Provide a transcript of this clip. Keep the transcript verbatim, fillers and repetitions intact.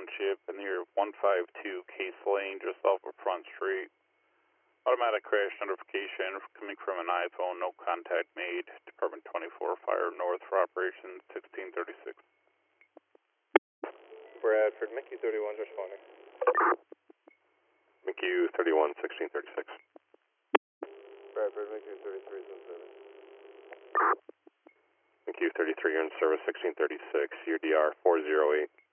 Township in the area of one five two Case Lane, just off of Front Street. Automatic crash notification coming from an iPhone, no contact made. Department twenty-four, Fire North for Operation sixteen thirty-six. Bradford, M C U thirty-one, responding. M C U thirty-one, sixteen thirty-six. Bradford, M C U thirty-three, is in service. M C U thirty-three, you're in service, sixteen thirty-six, your D R four zero eight.